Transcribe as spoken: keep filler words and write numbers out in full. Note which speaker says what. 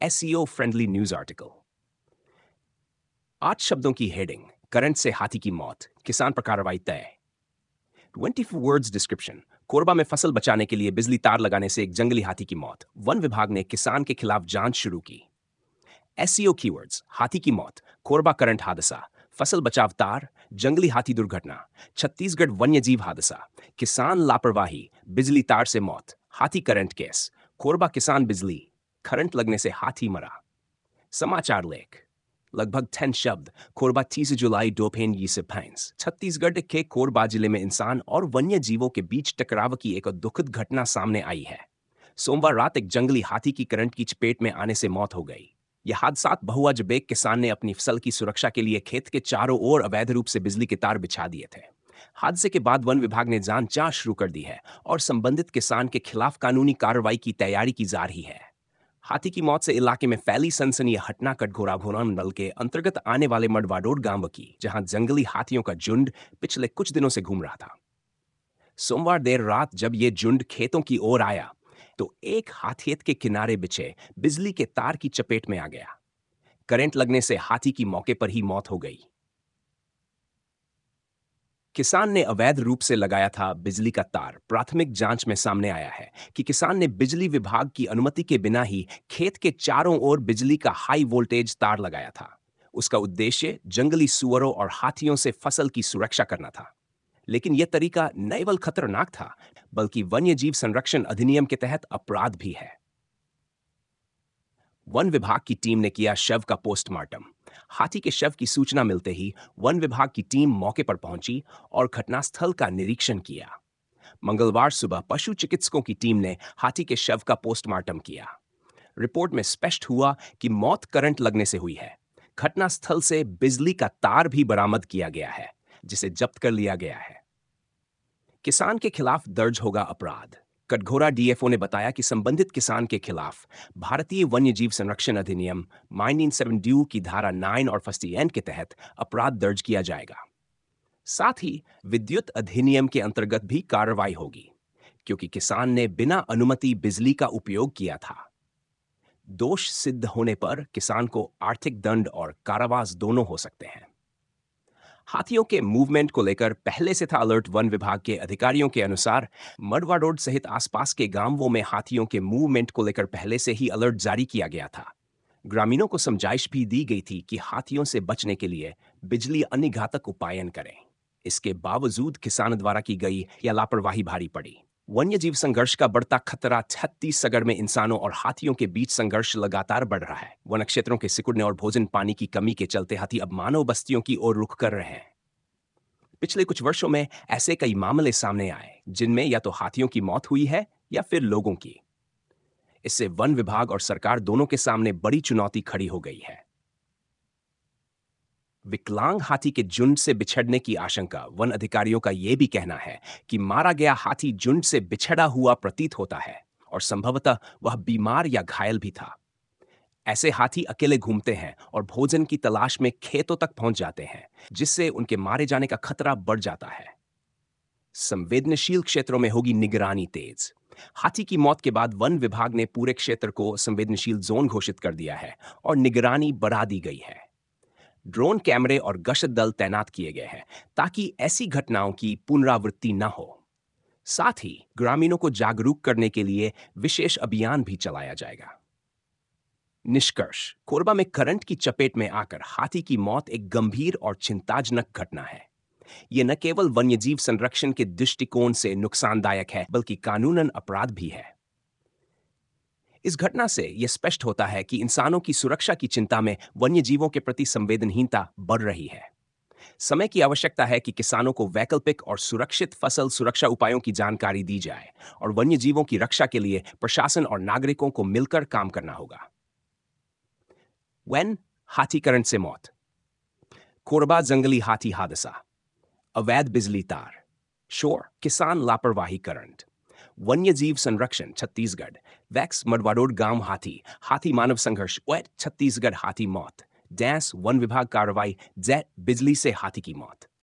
Speaker 1: SEO friendly news article. आठ शब्दों की हेडिंग, करंट से हाथी की मौत, किसान पर कार्रवाई तय। ट्वेंटी वर्ड्स डिस्क्रिप्शन, कोरबा में फसल बचाने के लिए बिजली तार लगाने से एक जंगली हाथी की मौत, वन विभाग ने किसान के खिलाफ जांच शुरू की। एसईओ कीवर्ड्स, हाथी की मौत, कोरबा करंट हादसा, फसल बचाव तार, जंगली हाथी दुर्घटना, छत्तीसगढ़ वन्यजीव हादसा, किसान लापरवाही, बिजली तार से मौत, हाथी करंट केस, कोरबा किसान बिजली करंट लगने से हाथी मरा। समाचार लेख, लगभग दस शब्द, कोरबा तीस जुलाई दोपहर यीसे पैंस छत्तीसगढ़ के कोरबा जिले में इंसान और वन्य जीवों के बीच टकराव की एक दुखद घटना सामने आई है। सोमवार रात एक जंगली हाथी की करंट की चपेट में आने से मौत हो गई। यह हादसा बहुआ जब एक किसान ने अपनी फसल की सुरक्षा के लिए खेत के चारों ओर अवैध रूप से बिजली के तार बिछा दिए थे। हादसे के बाद वन विभाग ने जांच शुरू कर दी है और संबंधित किसान के खिलाफ कानूनी कार्रवाई की तैयारी की जा रही है। हाथी की मौत से इलाके में फैली सनसनी हटना कटघोरा घोरा मंडल के अंतर्गत आने वाले मडवाडोर गांव की, जहां जंगली हाथियों का झुंड पिछले कुछ दिनों से घूम रहा था। सोमवार देर रात जब ये झुंड खेतों की ओर आया तो एक हाथीत के किनारे बिछे बिजली के तार की चपेट में आ गया। करंट लगने से हाथी की मौके पर ही मौत हो गई। किसान ने अवैध रूप से लगाया था बिजली का तार। प्राथमिक जांच में सामने आया है कि किसान ने बिजली विभाग की अनुमति के बिना ही खेत के चारों ओर बिजली का हाई वोल्टेज तार लगाया था। उसका उद्देश्य जंगली सुअरों और हाथियों से फसल की सुरक्षा करना था। लेकिन यह तरीका न केवल खतरनाक था, बल्कि वन्यजीव संरक्षण अधिनियम के तहत अपराध भी है। वन विभाग की टीम ने किया शव का पोस्टमार्टम। हाथी के शव की सूचना मिलते ही वन विभाग की टीम मौके पर पहुंची और घटनास्थल का निरीक्षण किया। मंगलवार सुबह पशु चिकित्सकों की टीम ने हाथी के शव का पोस्टमार्टम किया। रिपोर्ट में स्पष्ट हुआ कि मौत करंट लगने से हुई है। घटनास्थल से बिजली का तार भी बरामद किया गया है, जिसे जब्त कर लिया गया है। किसान के खिलाफ दर्ज होगा अपराध। कटघोरा डीएफओ ने बताया कि संबंधित किसान के खिलाफ भारतीय वन्यजीव संरक्षण अधिनियम उन्नीस सौ सतहत्तर की धारा नौ और फस्टी एन के तहत अपराध दर्ज किया जाएगा। साथ ही विद्युत अधिनियम के अंतर्गत भी कार्रवाई होगी, क्योंकि किसान ने बिना अनुमति बिजली का उपयोग किया था। दोष सिद्ध होने पर किसान को आर्थिक दंड और कारावास दोनों हो सकते हैं। हाथियों के मूवमेंट को लेकर पहले से था अलर्ट। वन विभाग के अधिकारियों के अनुसार मडवाडोर सहित आसपास के गांवों में हाथियों के मूवमेंट को लेकर पहले से ही अलर्ट जारी किया गया था। ग्रामीणों को समझाइश भी दी गई थी कि हाथियों से बचने के लिए बिजली अन्य घातक उपायन करें। इसके बावजूद किसान द्वारा की गई या लापरवाही भारी पड़ी। वन्यजीव संघर्ष का बढ़ता खतरा। छत्तीसगढ़ में इंसानों और हाथियों के बीच संघर्ष लगातार बढ़ रहा है। वन क्षेत्रों के सिकुड़ने और भोजन पानी की कमी के चलते हाथी अब मानव बस्तियों की ओर रुख कर रहे हैं। पिछले कुछ वर्षों में ऐसे कई मामले सामने आए जिनमें या तो हाथियों की मौत हुई है या फिर लोगों की। इससे वन विभाग और सरकार दोनों के सामने बड़ी चुनौती खड़ी हो गई है। विकलांग हाथी के झुंड से बिछड़ने की आशंका। वन अधिकारियों का यह भी कहना है कि मारा गया हाथी झुंड से बिछड़ा हुआ प्रतीत होता है और संभवतः वह बीमार या घायल भी था। ऐसे हाथी अकेले घूमते हैं और भोजन की तलाश में खेतों तक पहुंच जाते हैं, जिससे उनके मारे जाने का खतरा बढ़ जाता है। संवेदनशील क्षेत्रों में होगी निगरानी तेज। हाथी की मौत के बाद वन विभाग ने पूरे क्षेत्र को संवेदनशील जोन घोषित कर दिया है और निगरानी बढ़ा दी गई है। ड्रोन कैमरे और गश्त दल तैनात किए गए हैं ताकि ऐसी घटनाओं की पुनरावृत्ति न हो। साथ ही ग्रामीणों को जागरूक करने के लिए विशेष अभियान भी चलाया जाएगा। निष्कर्ष, कोरबा में करंट की चपेट में आकर हाथी की मौत एक गंभीर और चिंताजनक घटना है। यह न केवल वन्यजीव संरक्षण के दृष्टिकोण से नुकसानदायक है, बल्कि कानूनन अपराध भी है। इस घटना से यह स्पष्ट होता है कि इंसानों की सुरक्षा की चिंता में वन्यजीवों के प्रति संवेदनहीनता बढ़ रही है। समय की आवश्यकता है कि किसानों को वैकल्पिक और सुरक्षित फसल सुरक्षा उपायों की जानकारी दी जाए और वन्यजीवों की रक्षा के लिए प्रशासन और नागरिकों को मिलकर काम करना होगा। वन हाथी करंट से मौत, कोरबा जंगली हाथी हादसा, अवैध बिजली तार, शोर किसान लापरवाही करंट, वन्यजीव संरक्षण छत्तीसगढ़, वैक्स मडवाडोर गांव हाथी, हाथी मानव संघर्ष वेट छत्तीसगढ़ हाथी मौत, डैश वन विभाग कार्रवाई, जेट बिजली से हाथी की मौत।